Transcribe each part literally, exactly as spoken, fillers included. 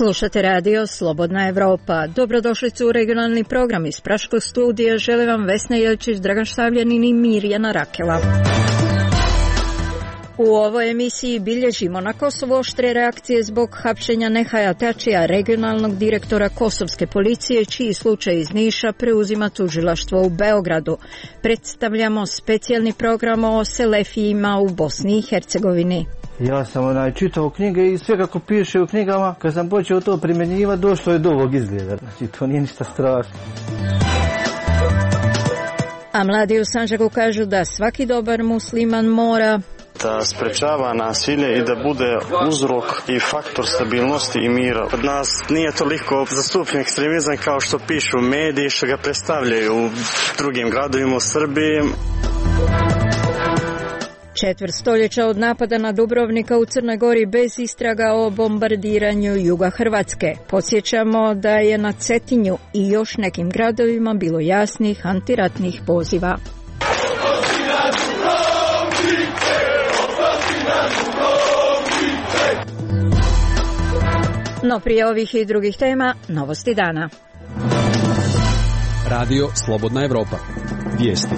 Slušate radio Slobodna Evropa. Dobrodošlicu u regionalni program iz Praškog studija. Žele vam Vesna Jelčić, Dragan Štavljanin i Mirjana Rakela. U ovoj emisiji bilježimo na Kosovo oštre reakcije zbog hapšenja Nehaja Tačija, regionalnog direktora kosovske policije, čiji slučaj iz Niša preuzima tužilaštvo u Beogradu. Predstavljamo specijalni program o selefijima u Bosni i Hercegovini. Ja sam onaj čitao knjige i sve kako piše u knjigama, kad sam počeo to primjenjivati, došlo je do ovog izgleda. Znači, to nije ništa strašno. A mladi u Sandžaku kažu da svaki dobar musliman mora da sprečava nasilje i da bude uzrok i faktor stabilnosti i mira. Kod nas nije toliko zastupljen ekstremizam kao što pišu mediji, što ga predstavljaju u drugim gradovima u Srbiji. Četvrt stoljeća od napada na Dubrovnika u Crnoj Gori bez istraga o bombardiranju juga Hrvatske. Podsjećamo da je na Cetinju i još nekim gradovima bilo jasnih antiratnih poziva. No prije ovih i drugih tema, novosti dana. Radio Slobodna Evropa. Vijesti.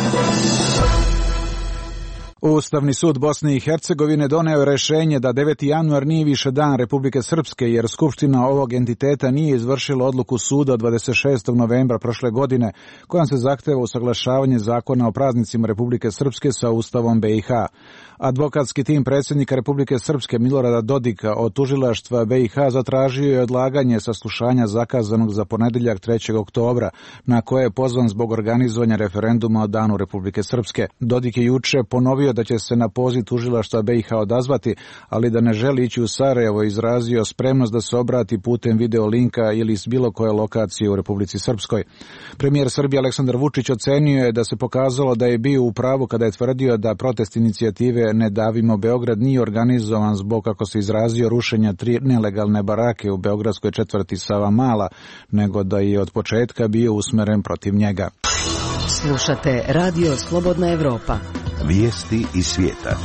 Ustavni sud Bosne i Hercegovine doneo je rješenje da deveti januar nije više dan Republike Srpske, jer Skupština ovog entiteta nije izvršila odluku suda od dvadeset šestog novembra prošle godine, kojom se zahteva usaglašavanje zakona o praznicima Republike Srpske sa Ustavom B i H. Advokatski tim predsjednika Republike Srpske Milorada Dodika od tužilaštva B i H zatražio je odlaganje saslušanja zakazanog za ponedjeljak trećeg oktobra, na koje je pozvan zbog organizovanja referenduma o danu Republike Srpske. Dodik je juče ponovio da će se na poziv tužilaštva B i H odazvati, ali da ne želi ići u Sarajevo, izrazio spremnost da se obrati putem video linka ili s bilo koje lokacije u Republici Srpskoj. Premijer Srbije Aleksandar Vučić ocenio je da se pokazalo da je bio u pravu kada je tvrdio da protest inicijative Ne davimo Beograd nije organizovan zbog, kako se izrazio, rušenja tri nelegalne barake u beogradskoj četvrti Savamala, nego da je od početka bio usmeren protiv njega. Slušate radio Slobodna Evropa. Vijesti iz svijeta.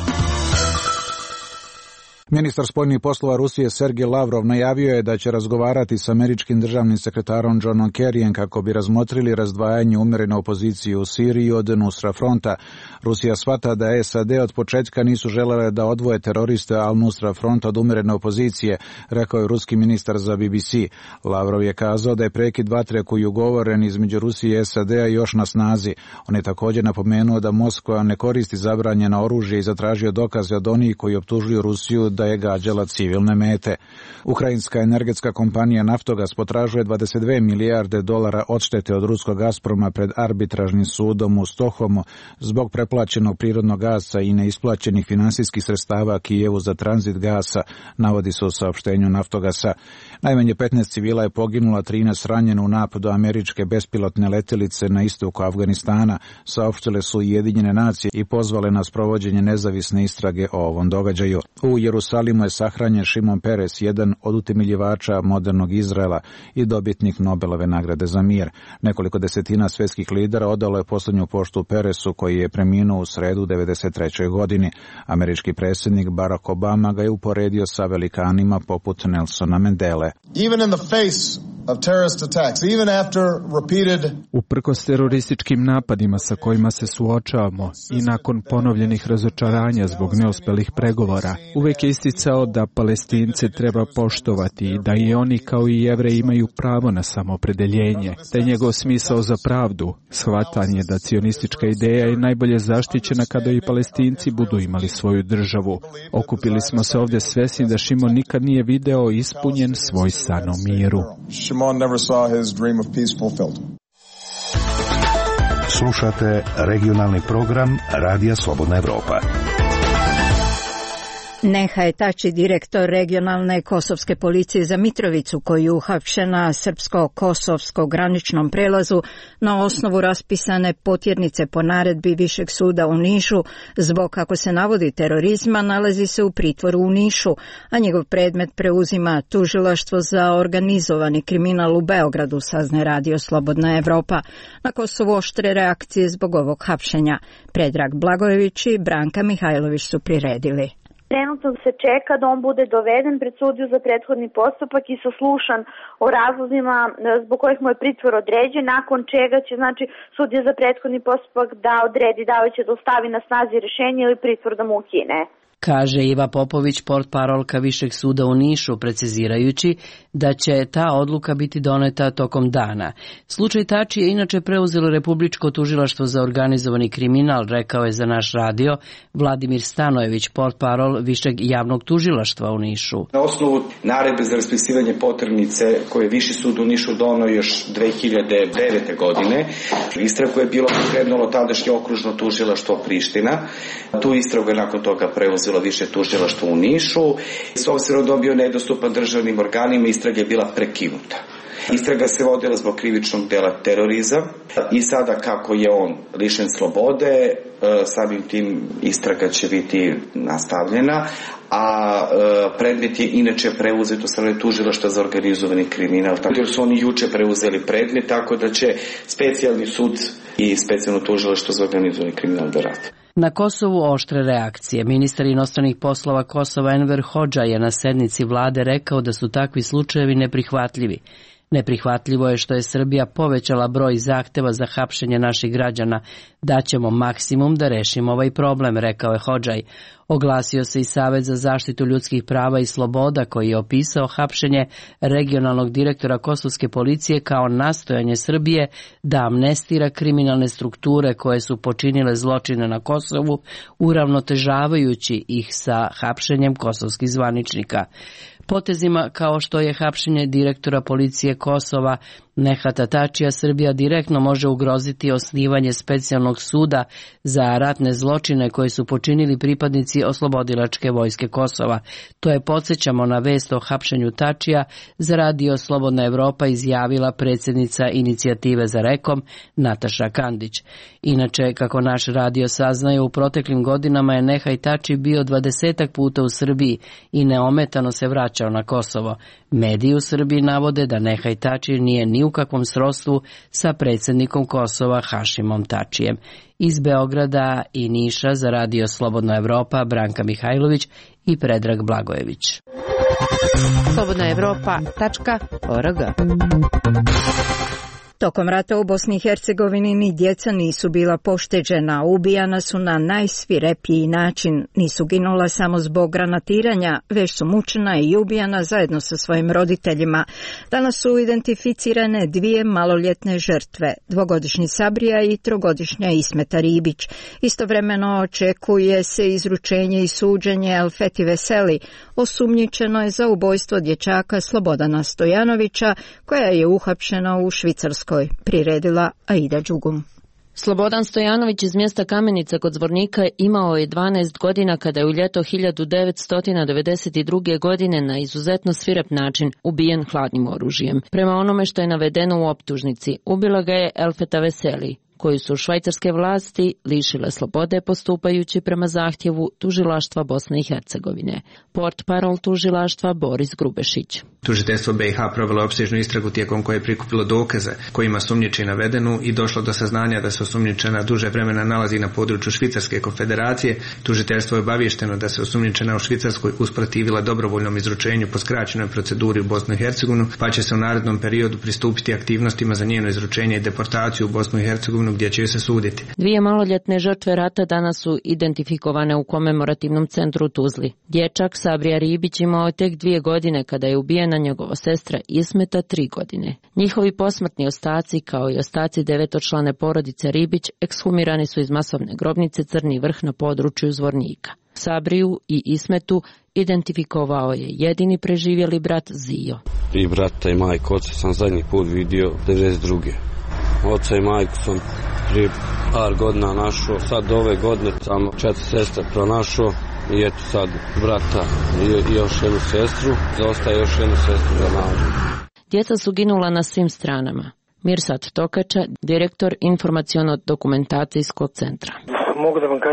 Ministar spoljnih poslova Rusije Sergej Lavrov najavio je da će razgovarati s američkim državnim sekretarom Johnom Kerryjem kako bi razmotrili razdvajanje umjerene opozicije u Siriji od Nusra fronta. Rusija shvata da S A D od početka nisu želele da odvoje teroriste Al-Nusra front od umjerene opozicije, rekao je ruski ministar za B B C. Lavrov je kazao da je prekid vatre koji je ugovoren između Rusije i S A D-a još na snazi. On je također napomenuo da Moskva ne koristi zabranjeno oružje i zatražio dokaze od onih koji optužuju Rusiju da je gađala civilne mete. Ukrajinska energetska kompanija Naftogas potražuje dvadeset dvije milijarde dolara odštete od ruskog Gazproma pred arbitražnim sudom u Stokholmu zbog preplaćenog prirodnog gasa i neisplaćenih finansijskih sredstava Kijevu za tranzit gasa, navodi se u saopštenju Naftogasa. Najmanje petnaest civila je poginulo, trinaest ranjeno u napadu američke bespilotne letjelice na istoku Afganistana, saopštile su Ujedinjene nacije i pozvale na sprovođenje nezavisne istrage o ovom događaju. U Jerusalimu je sahranjen Šimon Peres, jedan od utemeljivača modernog Izraela i dobitnik Nobelove nagrade za mir. Nekoliko desetina svjetskih lidera odalo je posljednju poštu Peresu, koji je preminuo u sredu u devedeset trećoj godini. Američki predsjednik Barack Obama ga je uporedio sa velikanima poput Nelsona Mandele. Even in the face of terrorist attacks, even after repeated... Uprkos terorističkim napadima sa kojima se suočavamo i nakon ponovljenih razočaranja zbog neuspjelih pregovora, uvijek je isticao da Palestince treba poštovati i da i oni kao i Jevreji imaju pravo na samoopredeljenje, te njegov smisao za pravdu, shvatanje da cionistička ideja je najbolje zaštićena kada i Palestinci budu imali svoju državu. Okupili smo se ovdje svjesni da Šimon nikad nije video ispunjen svoj san o miru. Slušate regionalni program Radija Slobodna Evropa. Nehaj Tači, direktor regionalne kosovske policije za Mitrovicu, koji je uhapšen na srpsko-kosovskom graničnom prelazu na osnovu raspisane potjernice po naredbi Višeg suda u Nišu, zbog, kako se navodi, terorizma, nalazi se u pritvoru u Nišu, a njegov predmet preuzima tužilaštvo za organizovani kriminal u Beogradu, saznaje radio Slobodna Evropa. Na Kosovu oštre reakcije zbog ovog hapšenja. Predrag Blagojević i Branka Mihajlović su priredili. Trenutno se čeka da on bude doveden pred sudiju za prethodni postupak i saslušan o razlozima zbog kojih mu je pritvor određen, nakon čega će znači sudija za prethodni postupak da odredi da li će da ostavi na snazi rješenje ili pritvor da mu ukine. Kaže Iva Popović, portparolka Višeg suda u Nišu, precizirajući da će ta odluka biti doneta tokom dana. Slučaj Tači je inače preuzelo Republičko tužilaštvo za organizovani kriminal, rekao je za naš radio Vladimir Stanojević, portparol Višeg javnog tužilaštva u Nišu. Na osnovu naredbe za raspisivanje poternice koje je Viši sud u Nišu doneo još dve hiljade devete. godine, istragu je bilo pokrenulo tadašnje okružno tužilaštvo Priština. Tu istragu je nakon toga preuzelo Više tužilaštvo u Nišu. S obzirom dobio nedostupan državnim organima, istraga je bila prekinuta. Istraga se vodila zbog krivičnog dela terorizam i sada kako je on lišen slobode, samim tim istraga će biti nastavljena, a predmet je inače preuzet od strane tužilaštva za organizovani kriminal. Tako su oni juče preuzeli predmet, tako da će specijalni sud i specijalno tužilaštvo za organizovani kriminal da rade. Na Kosovu oštre reakcije. Ministar inostranih poslova Kosova Enver Hodža je na sednici vlade rekao da su takvi slučajevi neprihvatljivi. Neprihvatljivo je što je Srbija povećala broj zahteva za hapšenje naših građana. Daćemo maksimum da rešimo ovaj problem, rekao je Hodžaj. Oglasio se i Savet za zaštitu ljudskih prava i sloboda koji je opisao hapšenje regionalnog direktora kosovske policije kao nastojanje Srbije da amnestira kriminalne strukture koje su počinile zločine na Kosovu, uravnotežavajući ih sa hapšenjem kosovskih zvaničnika. Potezima kao što je hapšenje direktora policije Kosova Nehata Tačija, Srbija direktno može ugroziti osnivanje specijalnog suda za ratne zločine koje su počinili pripadnici oslobodilačke vojske Kosova. To je, podsjećamo na vest o hapšenju Tačija, za radio Slobodna Evropa izjavila predsjednica inicijative za Rekom Nataša Kandić. Inače, kako naš radio saznaje, u proteklim godinama je Nehaj Tači bio dvadesetak puta u Srbiji i neometano se vraćao na Kosovo. Mediji u Srbiji navode da Nehaj Tači nije ni u kakvom srodstvu sa predsjednikom Kosova Hašimom Tačijem. Iz Beograda i Niša za radio Slobodna Evropa Branka Mihajlović i Predrag Blagojević. slobodna evropa tačka org. Tokom rata u Bosni i Hercegovini ni djeca nisu bila pošteđena, ubijana su na najsvirepiji način, nisu ginula samo zbog granatiranja, već su mučena i ubijana zajedno sa svojim roditeljima. Danas su identificirane dvije maloljetne žrtve, dvogodišnji Sabrija i trogodišnja Ismeta Ribić. Istovremeno očekuje se izručenje i suđenje Elfeti Veseli, osumnjičeno je za ubojstvo dječaka Slobodana Stojanovića, koja je uhapšena u Švicarskoj, priredila Aida Đugum. Slobodan Stojanović iz mjesta Kamenica kod Zvornika imao je dvanaest godina kada je u ljeto hiljadu devetsto devedeset druge. godine na izuzetno svirep način ubijen hladnim oružjem. Prema onome što je navedeno u optužnici, ubila ga je Elfeta Veseli, koju su švajcarske vlasti lišile slobode postupajući prema zahtjevu tužilaštva Bosne i Hercegovine. Portparol tužilaštva Boris Grubešić. Tužiteljstvo B i H provelo opsežnu istragu tijekom koje je prikupilo dokaze kojima sumnjiči navedenu i došlo do saznanja da se osumnjičena duže vremena nalazi na području Švicarske konfederacije. Tužiteljstvo je obavješteno da se osumnjičena u Švicarskoj usprotivila dobrovoljnom izručenju po skraćenoj proceduri u Bosnu i Hercegovinu, pa će se u narednom periodu pristupiti aktivnostima za njeno izručenje i deportaciju u Bosnu i Hercegovinu gdje će se suditi. Dvije maloljetne žrtve rata danas su identifikovane u komemorativnom centru u Tuzli. Dječak Sabrija Ribić imao je tek dvije godine kada je ubijena njegova sestra Ismeta tri godine. Njihovi posmrtni ostaci, kao i ostaci devetočlane porodice Ribić, ekshumirani su iz masovne grobnice Crni Vrh na području Zvornika. Sabriju i Ismetu identifikovao je jedini preživjeli brat Zio. I brata i majku, oca sam zadnji put vidio devedeset druge. Oca i majku sam prije par godina našao, sad ove godine sam četiri sestre pronašao i eto sad brata i još jednu sestru, zaostaje još jednu sestru za nađu. Djeca su ginula na svim stranama. Mirsad Tokača, direktor informaciono-dokumentacijskog centra. Mogu da vam kažem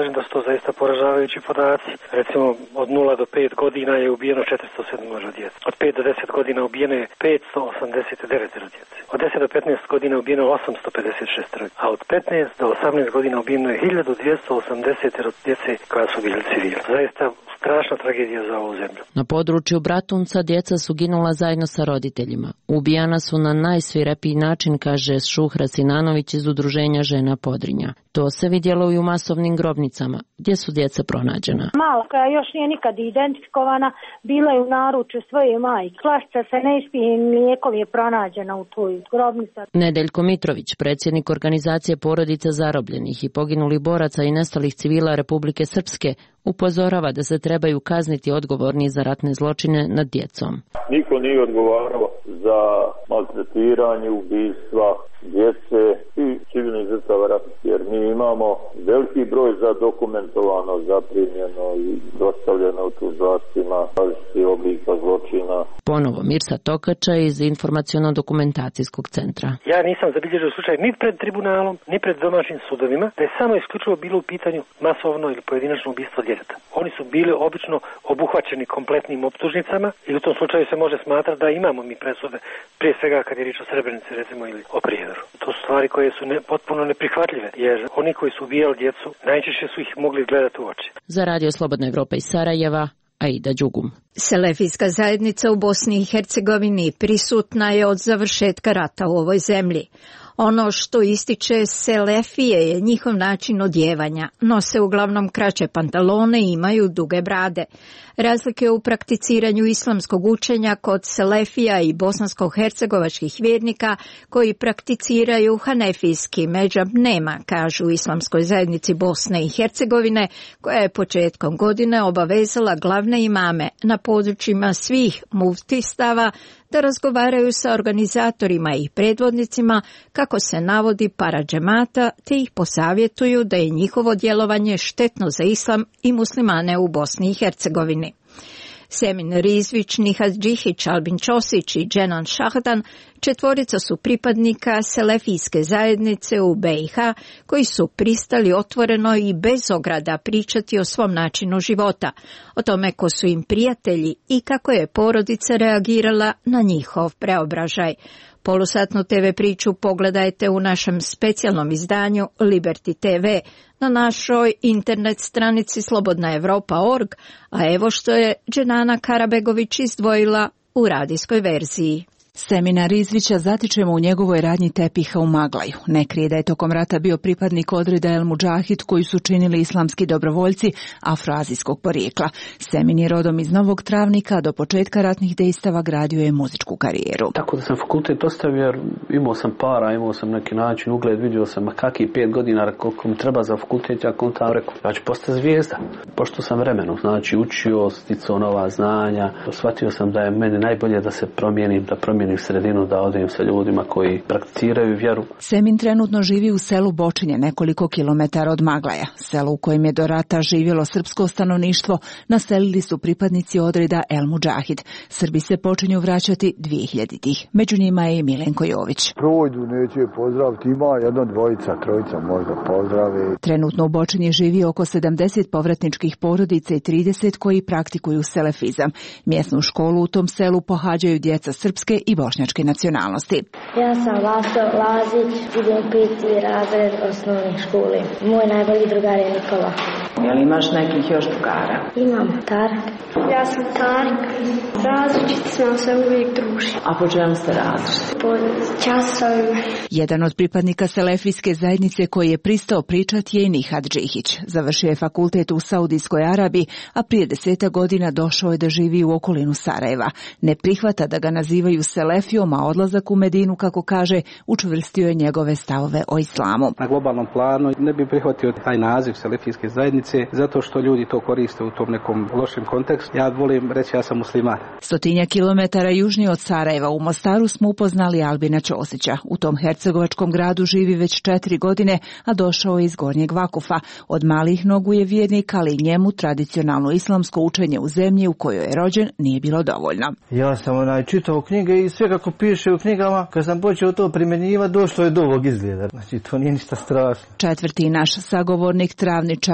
kažem da su to zaista poražavajući podaci. Recimo od nula do pet godina je ubijeno četiristo sedam djece. Od pet do deset godina ubijeno je petsto osamdeset devet djece. Od deset do petnaest godina ubijeno je osamsto pedeset šest, a od petnaest do osamnaest godina ubijeno je hiljadu dvjesto osamdeset djece koja su bili civili. Zaista strašna tragedija za ovu zemlju. Na području Bratunca djeca su ginula zajedno sa roditeljima. Ubijana su na najsvirepiji način, kaže Šuhra Sinanović iz udruženja Žena Podrinja. To se vidjelo i u masovnim grobnicama, gdje su djeca pronađena. Mala koja još nije nikad identifikovana, bila je u naručju svoje majke. Flašica sa neispijenim mlijekom je pronađena u toj grobnici. Nedeljko Mitrović, predsjednik organizacije porodica zarobljenih i poginulih boraca i nestalih civila Republike Srpske, upozorava da se trebaju kazniti odgovorni za ratne zločine nad djecom. Niko nije odgovarao za maltretiranje, ubistva djece i civilnih žrtava rata, jer mi imamo veliki broj za dokumentovano, zaprimljeno i dostavljeno u tužilaštvima različitih oblika zločina. Ponovo Mirsa Tokača iz Informaciono-dokumentacijskog centra. Ja nisam zabilježio slučaj ni pred tribunalom, ni pred domaćim sudovima, da je samo isključivo bilo u pitanju masovno ili pojedinačno ubistvo djeteta. Oni su bili obično obuhvaćeni kompletnim optužnicama i u tom slučaju se može smatrati da imamo mi presude, prije svega kad je riječ o Srebrenici recimo ili o Prijedoru. To su stvari koje su ne, potpuno neprihvatljive, jer oni koji su ubijali djecu najčešće su ih mogli gledati u oči. Za Radio Slobodna Evropa iz Sarajeva, Aida Đugum. Selefijska zajednica u Bosni i Hercegovini prisutna je od završetka rata u ovoj zemlji. Ono što ističe Selefije je njihov način odjevanja. Nose uglavnom kraće pantalone i imaju duge brade. Razlike u prakticiranju islamskog učenja kod Selefija i bosansko-hercegovačkih vjernika koji prakticiraju hanefijski medžab nema, kažu u Islamskoj zajednici Bosne i Hercegovine, koja je početkom godine obavezala glavne imame na područjima svih muftistava da razgovaraju sa organizatorima i predvodnicima, kako se navodi paradžemata, te ih posavjetuju da je njihovo djelovanje štetno za islam i muslimane u Bosni i Hercegovini. Semin Rizvić, Nihad Džihić, Albin Ćosić i Dženan Šahdan, četvorica su pripadnika Selefijske zajednice u B i H koji su pristali otvoreno i bez ograda pričati o svom načinu života, o tome ko su im prijatelji i kako je porodica reagirala na njihov preobražaj. Polusatnu te ve priču pogledajte u našem specijalnom izdanju Liberty te ve na našoj internet stranici slobodna evropa točka org, a evo što je Dženana Karabegović izdvojila u radijskoj verziji. Semina Rizvića zatičemo u njegovoj radnji tepiha u Maglaju. Ne krije da je tokom rata bio pripadnik odreda El Mudžahid koji su činili islamski dobrovoljci afroazijskog porijekla. Semin je rodom iz Novog Travnika, do početka ratnih dejstava gradio je muzičku karijeru. Tako da sam fakultet ostavio jer imao sam para, imao sam neki način, ugled, vidio sam kakvi pet godina, koliko mi treba za fakultet, ja kontam rekao, ja ću postati zvijezda. Pošto sam vremenu, znači učio, sticao nova znanja, shvatio sam da je meni najbolje da se promijenim, da promijenim u sredinu, da odem sa ljudima koji prakticiraju vjeru. Semin trenutno živi u selu Bočinje, nekoliko kilometara od Maglaja. Selo u kojem je do rata živjelo srpsko stanovništvo naselili su pripadnici odreda El Mudžahid. Srbi se počinju vraćati dvije hiljaditih. Među njima je i Milenko Jović. Projdu neće pozdraviti, ima jedno dvojica, trojica možda pozdravi. Trenutno u Bočinji živi oko sedamdeset povratničkih porodica i trideset koji praktikuju selefizam. Mjesnu školu u tom selu pohađaju djeca srpske i bošnjačke nacionalnosti. Ja sam Vaso Lazić, idem peti razred osnovne škole. Moj najbolji drugar je Nikola. Jel imaš nekih još drugara? Imam Tarik. Ja sam Tarik. Različiti smo se uvijek družili. A po čemu ste različiti? Po časovima. Jedan od pripadnika selefijske zajednice koji je pristao pričati je i Nihad Džihić. Završio je fakultet u Saudijskoj Arabiji, a prije deseta godina došao je da živi u okolinu Sarajeva. Ne prihvata da ga nazivaju selefijom, a odlazak u Medinu, kako kaže, učvrstio je njegove stavove o islamu. Na globalnom planu ne bi prihvatio taj naziv selefijske zajednice zato što ljudi to koriste u tom nekom lošem kontekstu. Ja volim reći ja sam musliman. Stotinja kilometara južnije od Sarajeva u Mostaru smo upoznali Albina Ćosića. U tom hercegovačkom gradu živi već četiri godine, a došao je iz Gornjeg Vakufa. Od malih nogu je vjernik, ali njemu tradicionalno islamsko učenje u zemlji u kojoj je rođen nije bilo dovoljno. Ja sam onaj čitao knjige i sve kako piše u knjigama, kad sam počeo to primjenjivati, došlo je do ovog izgleda. Znači, to nije ništa strašno. Četvrti naš sagovornik, travničanin Džem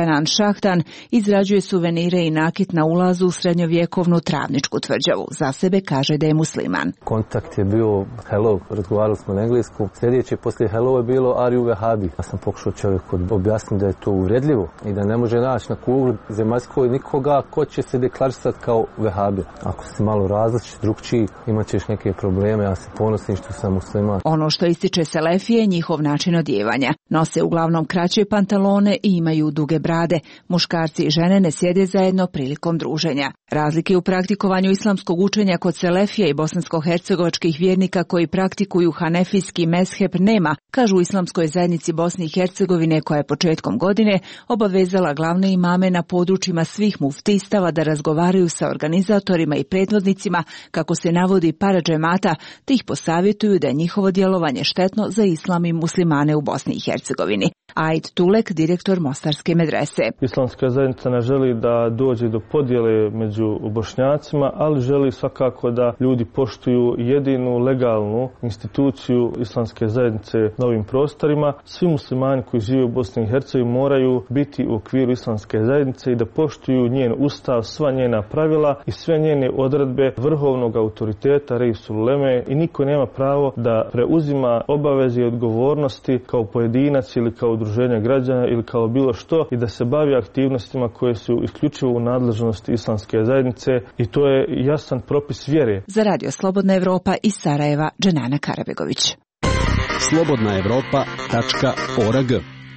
Kenan Šahtan izrađuje suvenire i nakit na ulazu u srednjovjekovnu travničku tvrđavu. Za sebe kaže da je musliman. Kontakt je bio hello, razgovarali smo na engleskom. Sljedeće poslije hello je bilo are you Wahhabi. Ja sam pokušao čovjeku objasniti da je to uvredljivo i da ne može naći na kugli zemaljskoj nikoga ko će se deklarisati kao Wahhabi. Ako si malo različit, drugčiji, imat ćeš neke probleme. Ja se ponosim što sam musliman. Ono što ističe selefije je njihov način odjevanja. Nose uglavnom kraće pantalone i imaju duge brade. Muškarci i žene ne sjede zajedno prilikom druženja. Razlike u praktikovanju islamskog učenja kod selefija i bosansko-hercegovačkih vjernika koji praktikuju hanefijski mezheb nema, kažu u islamskoj zajednici Bosne i Hercegovine koja je početkom godine obavezala glavne imame na područjima svih muftistava da razgovaraju sa organizatorima i predvodnicima, kako se navodi para džemata, te ih posavjetuju da je njihovo djelovanje štetno za islam i muslimane u Bosni i Hercegovini. Aid Tulek, direktor Mostarske medrese. Islamska zajednica ne želi da dođe do podjele među Bošnjacima, ali želi svakako da ljudi poštuju jedinu legalnu instituciju islamske zajednice na ovim prostorima. Svi muslimani koji žive u Bosni i Hercegovini moraju biti u okviru islamske zajednice i da poštuju njen ustav, sva njena pravila i sve njene odredbe vrhovnog autoriteta Reisul Uleme i niko nema pravo da preuzima obaveze i odgovornosti kao pojedinac ili kao udruženja građana ili kao bilo što i da se bavi aktivnostima koje su isključivo u nadležnosti islamske zajednice i to je jasan propis vjere. Za Radio Slobodna Evropa iz Sarajeva, Dženana Karabegović. slobodna evropa tačka org.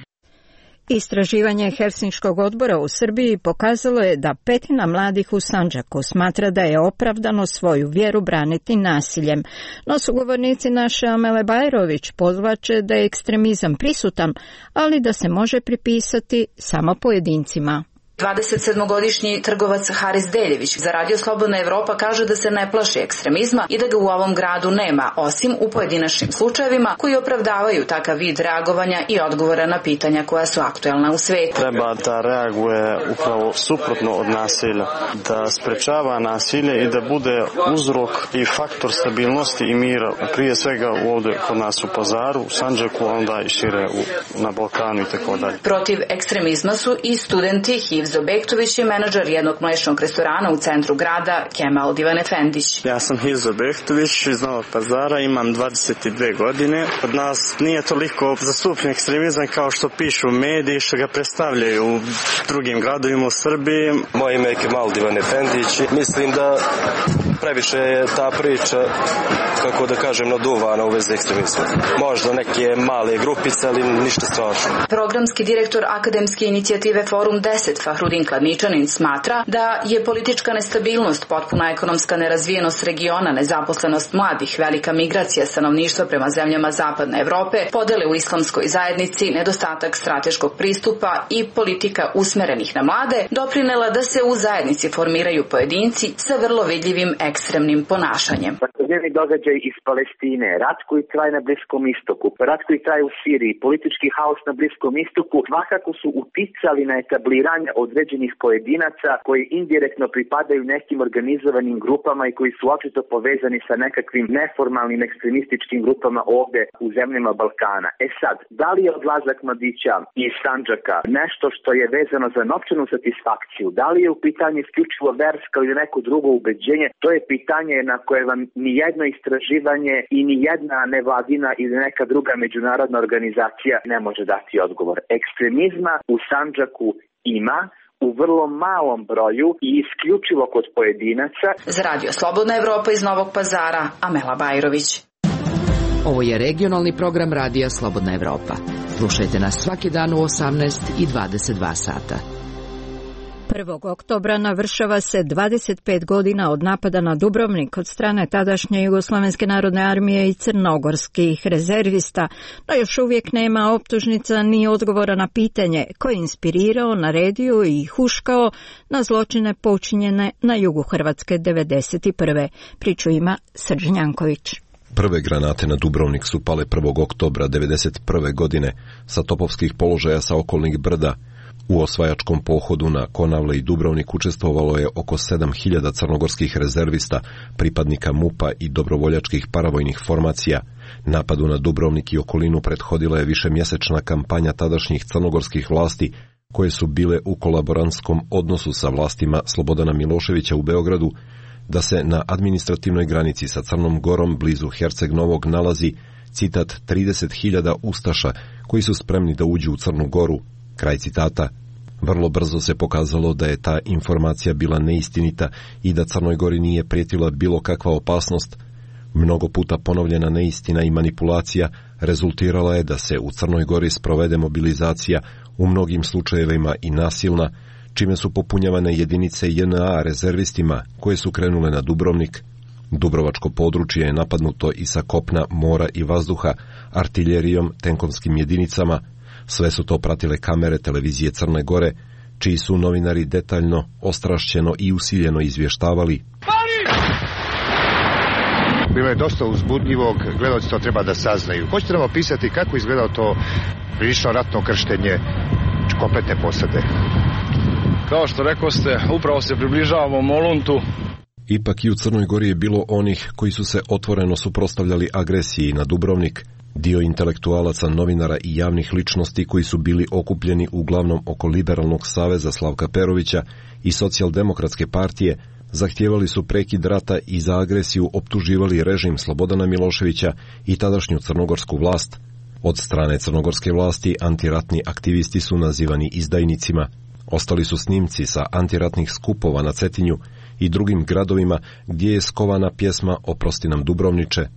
Istraživanje Helsinškog odbora u Srbiji pokazalo je da petina mladih u Sandžaku smatra da je opravdano svoju vjeru braniti nasiljem. No sugovornici naše Amele Bajrović podvlače da je ekstremizam prisutan, ali da se može pripisati samo pojedincima. dvadesetsedmogodišnji trgovac Haris Deljević za Radio Slobodna Evropa kaže da se ne plaši ekstremizma i da ga u ovom gradu nema, osim u pojedinačnim slučajevima koji opravdavaju takav vid reagovanja i odgovora na pitanja koja su aktuelna u svetu. Treba da reaguje upravo suprotno od nasilja, da sprečava nasilje i da bude uzrok i faktor stabilnosti i mira, prije svega ovdje kod nas u Pazaru, u Sandžaku, onda i šire u, na Balkanu i tako dalje. Protiv ekstremizma su i studenti. Hivzo Bektović je menadžer jednog mlečnog restorana u centru grada, Kemal Divan Efendić. Ja sam Hivzo Bektović iz Novog Pazara, imam dvadeset dvije godine. Kod nas nije toliko zastupljen ekstremizam kao što pišu mediji, što ga predstavljaju u drugim gradovima u Srbiji. Moje ime je Kemal Divan Efendić. Mislim da previše je ta priča, kako da kažem, naduvana u vezi ekstremizma. Možda neke male grupice, ali ništa strašno. Programski direktor akademske inicijative Forum deset Fahrudin Kladničanin smatra da je politička nestabilnost, potpuna ekonomska nerazvijenost regiona, nezaposlenost mladih, velika migracija stanovništva prema zemljama zapadne Evrope, podele u islamskoj zajednici, nedostatak strateškog pristupa i politika usmerenih na mlade doprinela da se u zajednici formiraju pojedinci sa vrlo vidljivim ekstremnim ponašanjem. Svakodnevni događaj iz Palestine, rat koji traje na Bliskom istoku, rat koji traje u Siriji, politički haos na Bliskom istoku, svakako su uticali na etabliranje određenih pojedinaca koji indirektno pripadaju nekim organizovanim grupama i koji su očito povezani sa nekakvim neformalnim ekstremističkim grupama ovdje u zemljama Balkana. E sad, da li je odlazak mladića iz Sandžaka nešto što je vezano za novčanu satisfakciju, da li je u pitanju isključivo verska ili neko drugo ubeđenje, to je pitanje na koje vam ni jedno istraživanje i ni jedna nevladina ili neka druga međunarodna organizacija ne može dati odgovor. Ekstremizma u Sandžaku ima, u vrlo malom broju i isključivo kod pojedinaca. Za Radio Slobodna Evropa iz Novog Pazara, Amela Bajrović. Ovo je regionalni program Radija Slobodna Evropa. Slušajte nas svaki dan u osamnaest i dvadeset dva sata. prvog oktobra navršava se dvadeset pet godina od napada na Dubrovnik od strane tadašnje Jugoslavenske narodne armije i crnogorskih rezervista, no još uvijek nema optužnica ni odgovora na pitanje ko je inspirirao, naredio i huškao na zločine počinjene na jugu Hrvatske devedeset prve. Priču ima Srđan Janković. Prve granate na Dubrovnik su pale prvog oktobra devedeset prve godine sa topovskih položaja sa okolnih brda. U osvajačkom pohodu na Konavle i Dubrovnik učestvovalo je oko sedam hiljada crnogorskih rezervista, pripadnika MUP-a i dobrovoljačkih paravojnih formacija. Napadu na Dubrovnik i okolinu prethodila je višemjesečna kampanja tadašnjih crnogorskih vlasti koje su bile u kolaborantskom odnosu sa vlastima Slobodana Miloševića u Beogradu, da se na administrativnoj granici sa Crnom Gorom blizu Herceg Novog nalazi, citat, trideset hiljada ustaša koji su spremni da uđu u Crnu Goru, kraj citata. Vrlo brzo se pokazalo da je ta informacija bila neistinita i da Crnoj Gori nije prijetila bilo kakva opasnost. Mnogo puta ponovljena neistina i manipulacija rezultirala je da se u Crnoj Gori sprovede mobilizacija, u mnogim slučajevima i nasilna, čime su popunjavane jedinice J N A rezervistima koje su krenule na Dubrovnik. Dubrovačko područje je napadnuto i sa kopna, mora i vazduha, artiljerijom, tenkovskim jedinicama. Sve su to pratile kamere televizije Crne Gore, čiji su novinari detaljno, ostrašćeno i usiljeno izvještavali. Bilo je dosta uzbudljivog, gledalci to treba da saznaju. Hoćete nam opisati kako izgledao to prilično ratno krštenje kompletne posade? Kao što rekoste, upravo se približavamo Moluntu. Ipak i u Crnoj Gori je bilo onih koji su se otvoreno suprotstavljali agresiji na Dubrovnik. Dio intelektualaca, novinara i javnih ličnosti koji su bili okupljeni uglavnom oko Liberalnog saveza Slavka Perovića i Socijaldemokratske partije zahtijevali su prekid rata i za agresiju optuživali režim Slobodana Miloševića i tadašnju crnogorsku vlast. Od strane crnogorske vlasti antiratni aktivisti su nazivani izdajnicima. Ostali su snimci sa antiratnih skupova na Cetinju i drugim gradovima gdje je skovana pjesma Oprosti nam Dubrovniče.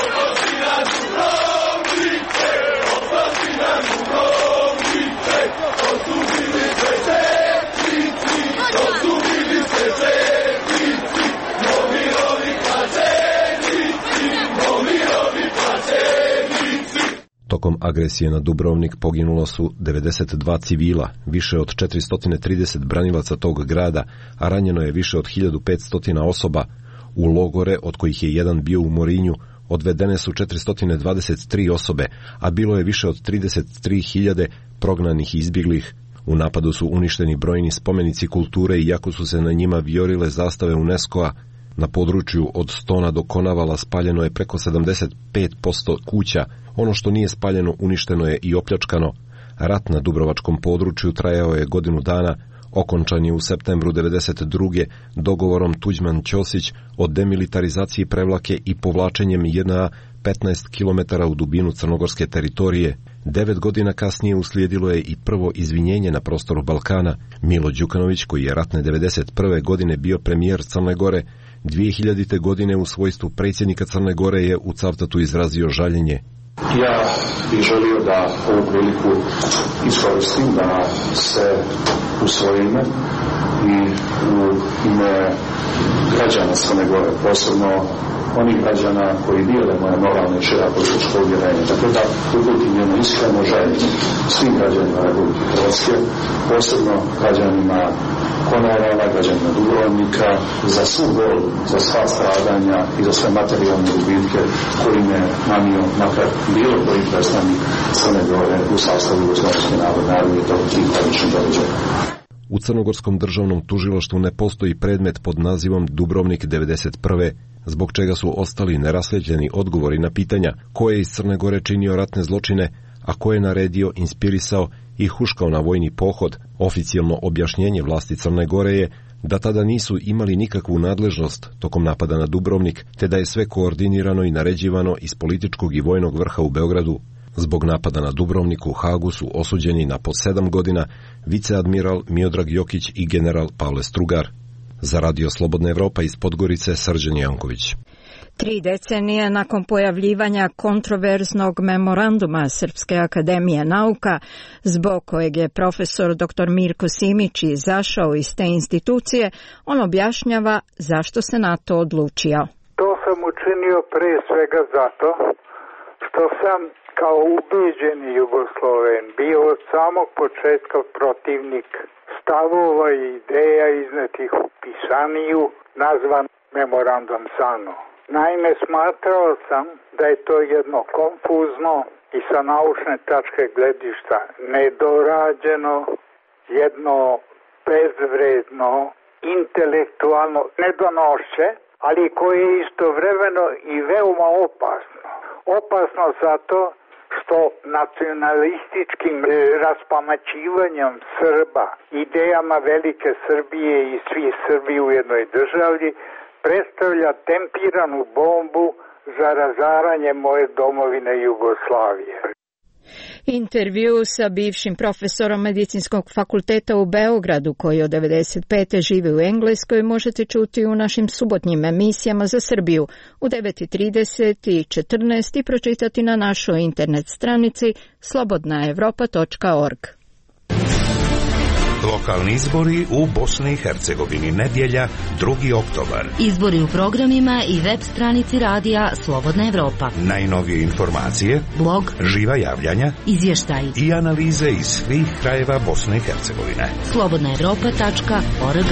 Tokom agresije na Dubrovnik poginulo su devedeset dva civila, više od četiristo trideset branilaca tog grada, a ranjeno je više od hiljadu petsto osoba. U logore, od kojih je jedan bio u Morinju, odvedene su četiristo dvadeset tri osobe, a bilo je više od trideset tri hiljade prognanih i izbjeglih. U napadu su uništeni brojni spomenici kulture iako su se na njima vijorile zastave UNESCO-a. Na području od Stona do Konavala spaljeno je preko sedamdeset pet posto kuća. Ono što nije spaljeno uništeno je i opljačkano. Rat na dubrovačkom području trajao je godinu dana, okončan je u septembru devedeset druge dogovorom Tuđman-Ćosić o demilitarizaciji Prevlake i povlačenjem J N A petnaest kilometara u dubinu crnogorske teritorije. Devet godina kasnije uslijedilo je i prvo izvinjenje na prostoru Balkana. Milo Đukanović, koji je ratne devedeset prve godine bio premijer Crne Gore, dvije hiljadite godine u svojstvu predsjednika Crne Gore je u Cavtatu izrazio žaljenje. Ja bih želio da ovu priliku iskoristim da se u svoje ime i u ime građana Crne Gore, posebno onih građana koji dijele moje moralne i šira političko uvjerenje. Dakle, da uputim jedno iskreno žaljenje svim građanima Republike Hrvatske, posebno građanima Konavala, građanima Dubrovnika, za svu bol, za sva stradanja i za sve materijalne gubitke koji me nanio makar bilo koji predstavnik Crne Gore u sastavu Jugoslavijske narodne armije tog tih tragičnih događaja. U Crnogorskom državnom tužilaštvu ne postoji predmet pod nazivom Dubrovnik devedeset prve, zbog čega su ostali neraslijeđeni odgovori na pitanja ko je iz Crne Gore činio ratne zločine, a ko je naredio, inspirisao i huškao na vojni pohod. Oficijalno objašnjenje vlasti Crne Gore je da tada nisu imali nikakvu nadležnost tokom napada na Dubrovnik, te da je sve koordinirano i naređivano iz političkog i vojnog vrha u Beogradu. Zbog napada na Dubrovnik u Hagu su osuđeni na po sedam godina viceadmiral Miodrag Jokić i general Pavle Strugar. Za Radio Slobodna Evropa iz Podgorice, Srđan Janković. Tri decenije nakon pojavljivanja kontroverznog memoranduma Srpske akademije nauka, zbog kojeg je profesor doktor Mirko Simić izašao iz te institucije, on objašnjava zašto se na to odlučio. To sam učinio pre svega zato što sam kao ubeđeni Jugosloven bio od samog početka protivnik stavova i ideja iznetih u pisaniju nazvan memorandum sano. Naime, smatrao sam da je to jedno konfuzno i sa naučne tačke gledišta nedorađeno, jedno bezvredno, intelektualno nedonošće, ali koje je istovremeno i veoma opasno. Opasno zato što nacionalističkim e, raspamaćivanjem Srba, idejama velike Srbije i svi Srbi u jednoj državi, predstavlja tempiranu bombu za razaranje moje domovine Jugoslavije. Intervju sa bivšim profesorom Medicinskog fakulteta u Beogradu, koji od devedeset pete živi u Engleskoj, možete čuti u našim subotnjim emisijama za Srbiju u devet i trideset i četrnaest i pročitati na našoj internet stranici slobodna evropa tačka org. Lokalni izbori u Bosni i Hercegovini, nedjelja, drugi oktobar. Izbori u programima i web stranici radija Slobodna Evropa. Najnovije informacije, blog, živa javljanja, izvještaj i analize iz svih krajeva Bosne i Hercegovine. slobodna evropa tačka org.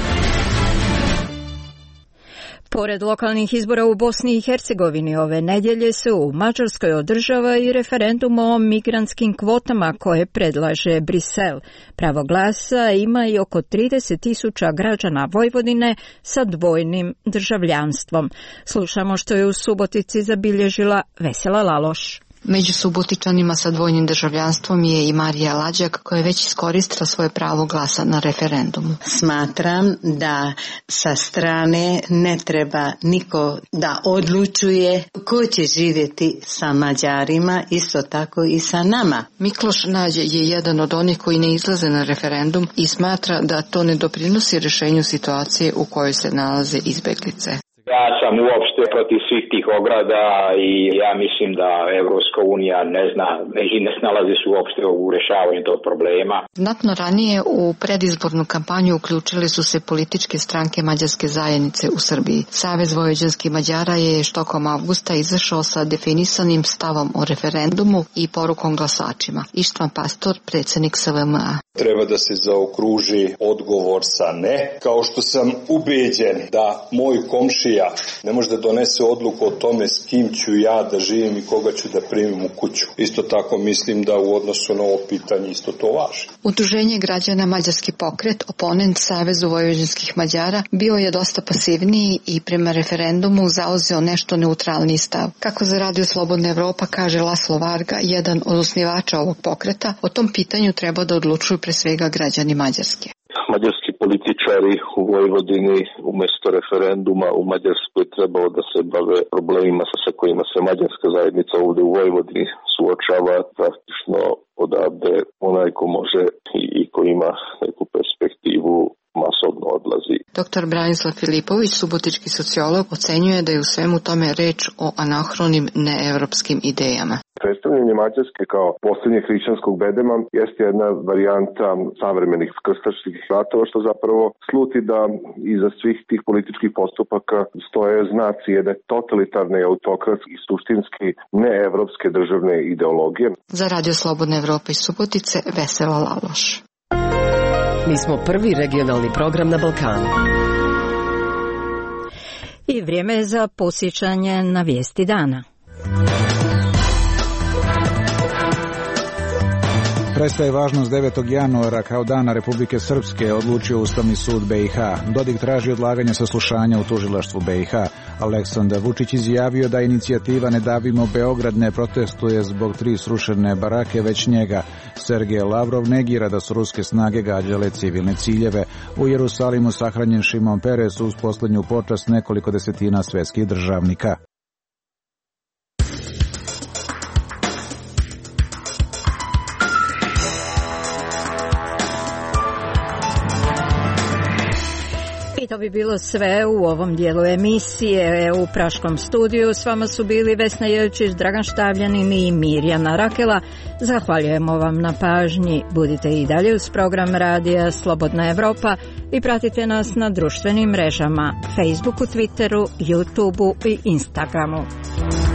Pored lokalnih izbora u Bosni i Hercegovini, ove nedjelje se u Mađarskoj održava i referendum o migrantskim kvotama koje predlaže Brisel. Pravo glasa ima i oko trideset tisuća građana Vojvodine sa dvojnim državljanstvom. Slušamo što je u Subotici zabilježila Vesela Laloš. Među Subotičanima sa dvojnim državljanstvom je i Marija Lađak, koja je već iskoristila svoje pravo glasa na referendumu. Smatram da sa strane ne treba niko da odlučuje ko će živjeti sa Mađarima, isto tako i sa nama. Mikloš Nađe je jedan od onih koji ne izlaze na referendum i smatra da to ne doprinosi rješenju situacije u kojoj se nalaze izbeglice. Ja sam uopšte protiv svih tih ograda i ja mislim da Evropska unija ne zna i ne snalazi se uopšte u rješavanju tog problema. Znatno ranije u predizbornu kampanju uključili su se političke stranke mađarske zajednice u Srbiji. Savez vojvođanskih Mađara je štokom avgusta izašao sa definisanim stavom o referendumu i porukom glasačima. Ištvan Pastor, predsjednik S V M A. Treba da se zaokruži odgovor sa ne, kao što sam ubeđen da moj komšija ne može da donese odluku o tome s kim ću ja da živim i koga ću da primim u kuću. Isto tako mislim da u odnosu na ovo pitanje isto to važi. Udruženje građana Mađarski pokret, oponent Savezu vojvođanskih Mađara, bio je dosta pasivniji i prema referendumu zauzeo nešto neutralniji stav. Kako za Radio Slobodna Evropa kaže Laslo Varga, jedan od osnivača ovog pokreta, o tom pitanju treba da odlučuju pre svega građani Mađarske. Mađarski političari u Vojvodini umjesto referenduma u Mađarskoj trebalo da se bave problemima sa kojima se mađarska zajednica ovdje u Vojvodini suočava, praktično odavde onaj ko može i, i ko ima neku perspektivu masovno odlazi. Doktor Branislav Filipović, subotički sociolog, ocenjuje da je u svemu tome reč o anahronim neevropskim idejama. Predstavljanje Mađarske kao posljednje hrišćanskog bedema jeste jedna varijanta savremenih krstaških ratova, što zapravo sluti da iza svih tih političkih postupaka stoje znaci jedne totalitarne, autokratske i suštinski neevropske državne ideologije. Za Radio Slobodna Evropa iz Subotice, Vesela Laloš. Mi smo prvi regionalni program na Balkanu. I vrijeme je za posjećanje na vijesti dana. Prestaje važnost devetog januara kao dana Republike Srpske, odlučio Ustavni sud B i H. Dodik traži odlaganje saslušanja u tužilaštvu B i H. Aleksandar Vučić izjavio da inicijativa Ne davimo Beograd ne protestuje zbog tri srušene barake, već njega. Sergej Lavrov negira da su ruske snage gađale civilne ciljeve. U Jerusalimu sahranjen Šimon Peres uz posljednju počast nekoliko desetina svetskih državnika. I to bi bilo sve u ovom dijelu emisije. U Praškom studiju s vama su bili Vesna Jelčić, Dragan Štavljanin i Mirjana Rakela. Zahvaljujemo vam na pažnji. Budite i dalje uz program radija Slobodna Evropa i pratite nas na društvenim mrežama Facebooku, Twitteru, YouTubeu i Instagramu.